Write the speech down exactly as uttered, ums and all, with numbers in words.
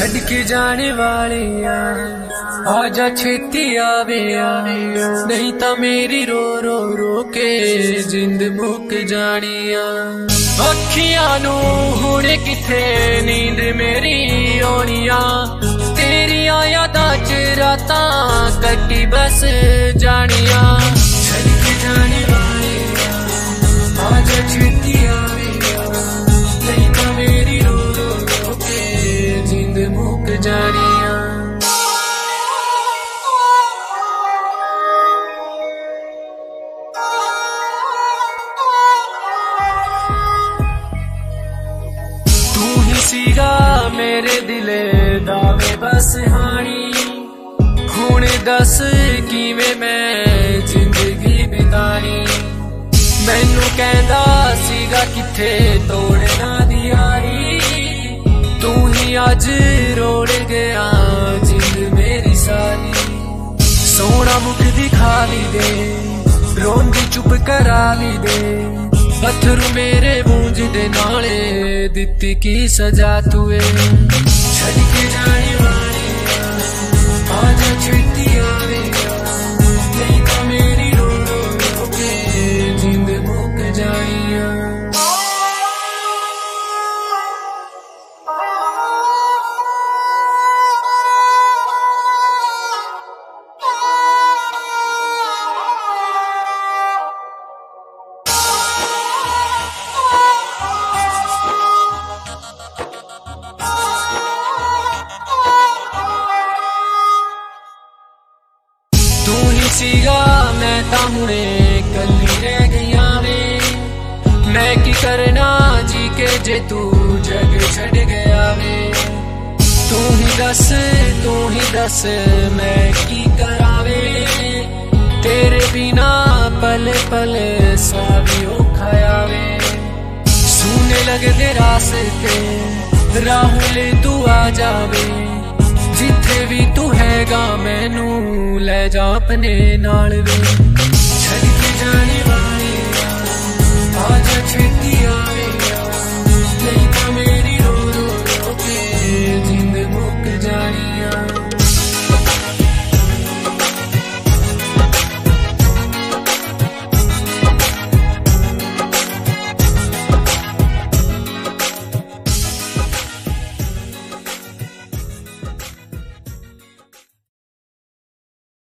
छड़ के जाने वाले आजा छेती आवे आवे, नहीं ता मेरी रो रो रो के जिंद मुक जानिया। अखियां नू हुणे किथे नींद मेरी आउणिया, तेरिया यादां च रातां कटी बस जानिया। छड़ के जाने वाले आजा छेती आवे, नहीं ता मेरी रो रो रो के जिंद मुक जानिया। सीगा मेरे दिले दावे बस हानी, हुण दस किवें मैं जिंदगी बितानी। मैनू कहंदा सीगा किथे तोड़ना दी यारी, तू ही अज रोड़ गया जिंद मेरी सारी। सोना मुख दिखा ली दे, रोंदी चुप करा ली दे, पत्थरू मेरे बूंज दे नाले दित्ती की सजा तुए। छड़ के जाने वाले आजा छेती आवे, नहीं ता मेरी रो रो रो के जिंद मुक जानिया। तू ही सीगा मैं ता हुणे कली रह गईया वे, मैं की करना जी के जे तू जग छड़ गया वे। तू ही दस तू ही दस मैं की करावे, तेरे बिना पल पल सा भी औखा वे। सुने लगदे रास्ते राहुल तू आ जावे, जिथे भी तू हैगा मैनू ले जा अपने नाल वे। छड़ के जाने वाले आजा छेती आवे।